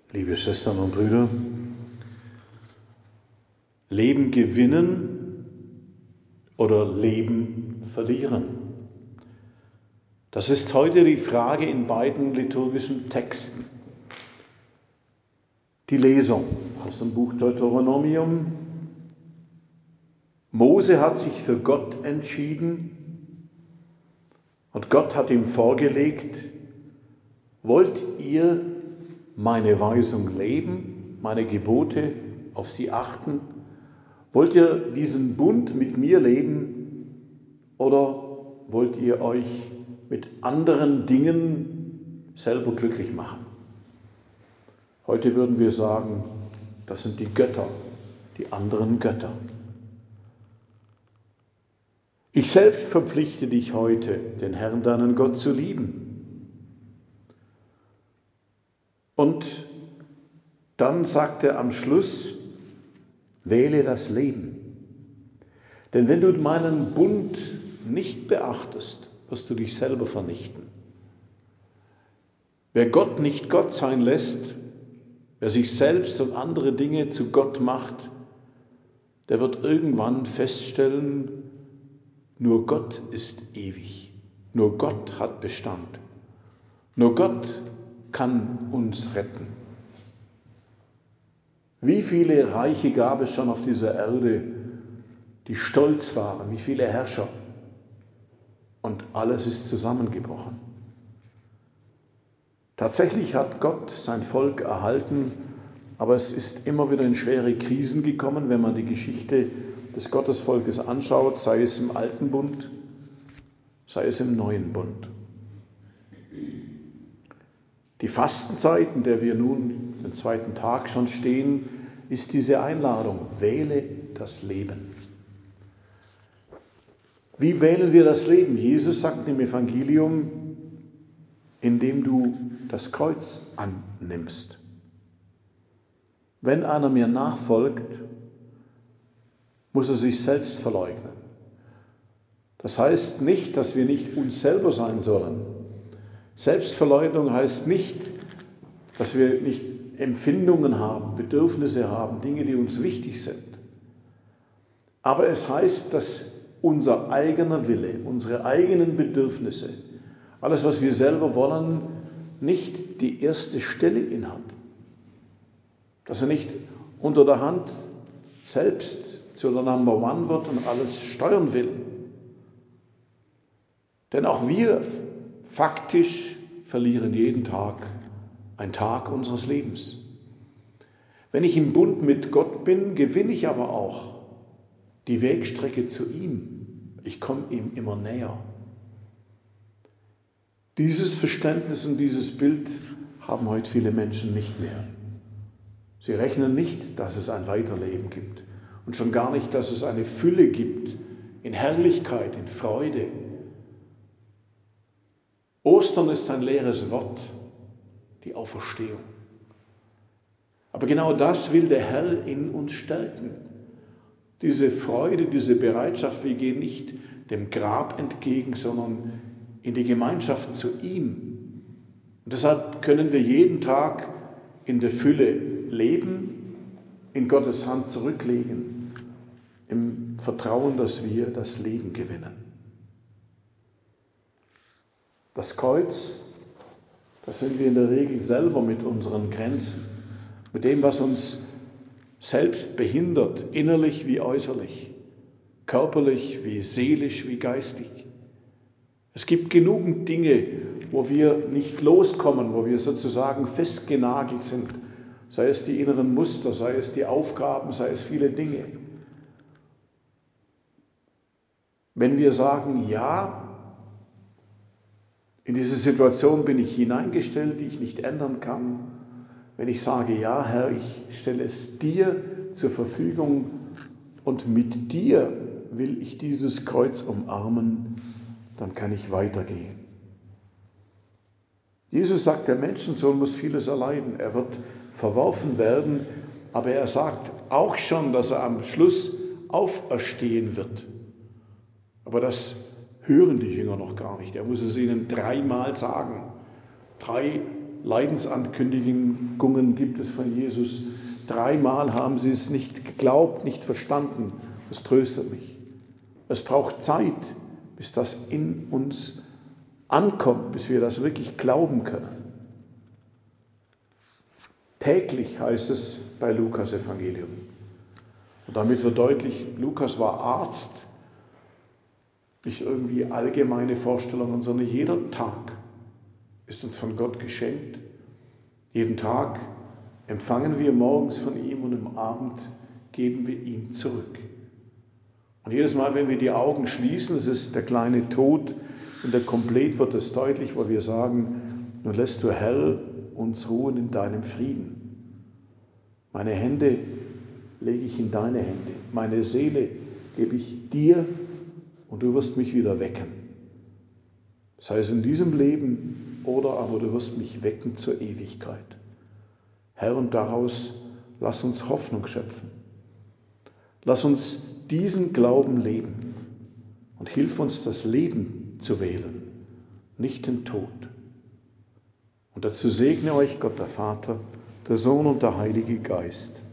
Liebe Schwestern und Brüder, Leben gewinnen oder Leben verlieren? Das ist heute die Frage in beiden liturgischen Texten. Die Lesung aus dem Buch Deuteronomium. Mose hat sich für Gott entschieden und Gott hat ihm vorgelegt: Wollt ihr meine Weisung leben, meine Gebote, auf sie achten? Wollt ihr diesen Bund mit mir leben oder wollt ihr euch mit anderen Dingen selber glücklich machen? Heute würden wir sagen, das sind die Götter, die anderen Götter. Ich selbst verpflichte dich heute, den Herrn, deinen Gott, zu lieben. Und dann sagt er am Schluss: Wähle das Leben. Denn wenn du meinen Bund nicht beachtest, wirst du dich selber vernichten. Wer Gott nicht Gott sein lässt, wer sich selbst und andere Dinge zu Gott macht, der wird irgendwann feststellen, nur Gott ist ewig, nur Gott hat Bestand, nur Gott kann uns retten. Wie viele Reiche gab es schon auf dieser Erde, die stolz waren, wie viele Herrscher, und alles ist zusammengebrochen. Tatsächlich hat Gott sein Volk erhalten, aber es ist immer wieder in schwere Krisen gekommen, wenn man die Geschichte des Gottesvolkes anschaut, sei es im Alten Bund, sei es im Neuen Bund. Die Fastenzeit, in der wir nun den zweiten Tag schon stehen, ist diese Einladung: Wähle das Leben. Wie wählen wir das Leben? Jesus sagt im Evangelium: indem du das Kreuz annimmst. Wenn einer mir nachfolgt, muss er sich selbst verleugnen. Das heißt nicht, dass wir nicht uns selber sein sollen. Selbstverleugnung heißt nicht, dass wir nicht Empfindungen haben, Bedürfnisse haben, Dinge, die uns wichtig sind. Aber es heißt, dass unser eigener Wille, unsere eigenen Bedürfnisse, alles, was wir selber wollen, nicht die erste Stelle innehat. Dass er nicht unter der Hand selbst zu der Number One wird und alles steuern will. Denn auch wir faktisch verlieren jeden Tag einen Tag unseres Lebens. Wenn ich im Bund mit Gott bin, gewinne ich aber auch die Wegstrecke zu ihm. Ich komme ihm immer näher. Dieses Verständnis und dieses Bild haben heute viele Menschen nicht mehr. Sie rechnen nicht, dass es ein Weiterleben gibt und schon gar nicht, dass es eine Fülle gibt in Herrlichkeit, in Freude. Ostern ist ein leeres Wort, die Auferstehung. Aber genau das will der Herr in uns stärken. Diese Freude, diese Bereitschaft, wir gehen nicht dem Grab entgegen, sondern in die Gemeinschaft zu ihm. Und deshalb können wir jeden Tag in der Fülle leben, in Gottes Hand zurücklegen, im Vertrauen, dass wir das Leben gewinnen. Das Kreuz, das sind wir in der Regel selber mit unseren Grenzen, mit dem, was uns selbst behindert, innerlich wie äußerlich, körperlich wie seelisch wie geistig. Es gibt genügend Dinge, wo wir nicht loskommen, wo wir sozusagen festgenagelt sind, sei es die inneren Muster, sei es die Aufgaben, sei es viele Dinge. Wenn wir sagen, ja, in diese Situation bin ich hineingestellt, die ich nicht ändern kann. Wenn ich sage, ja, Herr, ich stelle es dir zur Verfügung und mit dir will ich dieses Kreuz umarmen, dann kann ich weitergehen. Jesus sagt, der Menschensohn muss vieles erleiden. Er wird verworfen werden, aber er sagt auch schon, dass er am Schluss auferstehen wird. Aber das hören die Jünger noch gar nicht. Er muss es ihnen 3-mal sagen. 3 Leidensankündigungen gibt es von Jesus. 3-mal haben sie es nicht geglaubt, nicht verstanden. Das tröstet mich. Es braucht Zeit, bis das in uns ankommt, bis wir das wirklich glauben können. Täglich heißt es bei Lukas Evangelium. Und damit wird deutlich, Lukas war Arzt, nicht irgendwie allgemeine Vorstellungen, sondern jeder Tag ist uns von Gott geschenkt. Jeden Tag empfangen wir morgens von ihm und am Abend geben wir ihm zurück. Und jedes Mal, wenn wir die Augen schließen, das ist der kleine Tod, in der Komplet wird es deutlich, wo wir sagen, nun lässt du, Herr, uns ruhen in deinem Frieden. Meine Hände lege ich in deine Hände, meine Seele gebe ich dir und du wirst mich wieder wecken. Sei es in diesem Leben oder aber du wirst mich wecken zur Ewigkeit. Herr, und daraus lass uns Hoffnung schöpfen. Lass uns diesen Glauben leben und hilf uns, das Leben zu wählen, nicht den Tod. Und dazu segne euch Gott der Vater, der Sohn und der Heilige Geist.